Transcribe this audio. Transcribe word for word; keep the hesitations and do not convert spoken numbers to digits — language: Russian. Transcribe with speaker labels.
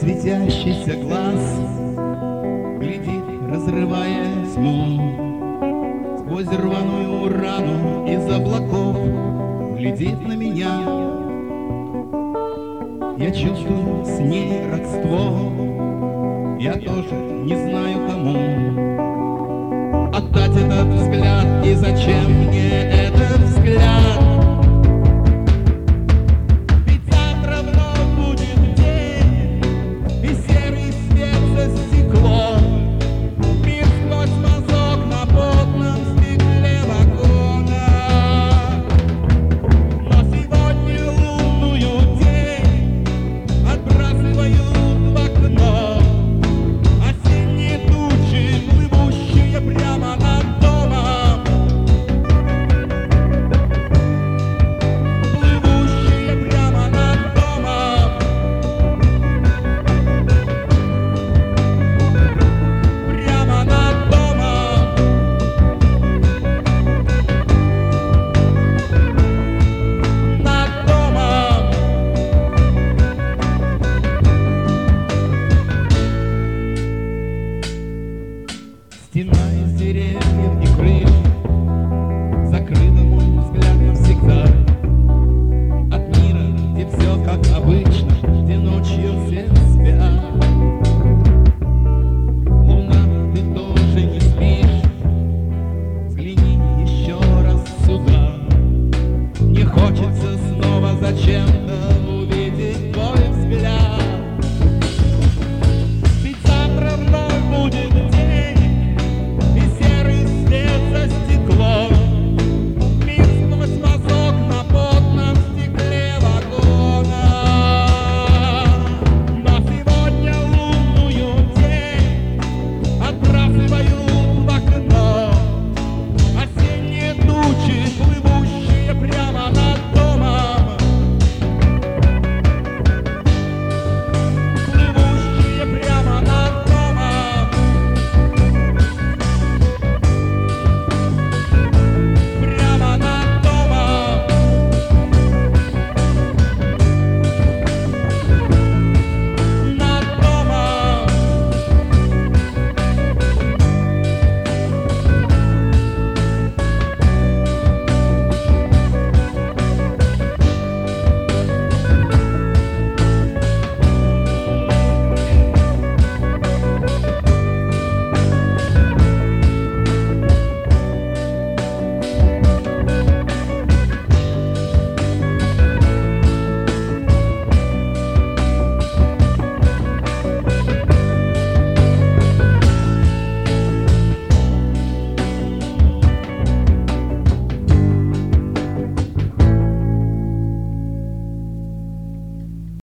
Speaker 1: светящийся глаз глядит, разрывая тьму. Сквозь рваную рану из облаков глядит на меня. Я чувствую с ней родство, я тоже не знаю кому отдать этот взгляд, и зачем мне этот взгляд. Ведь завтра вновь будет день, и серый свет за стекло. Мир сквозь мазок на потном стекле вагона. Но сегодня лунную тень отбрасывают в окно осенние тучи, плывущие прямо над домом. Плывущие прямо над домом. Прямо над домом. Над домом. Стена из деревьев и крыш закрыла мой взгляд навсегда от мира, где все как обычно, где ночью все спят. Луна, ты тоже не спишь, взгляни еще раз сюда. Мне хочется снова зачем-то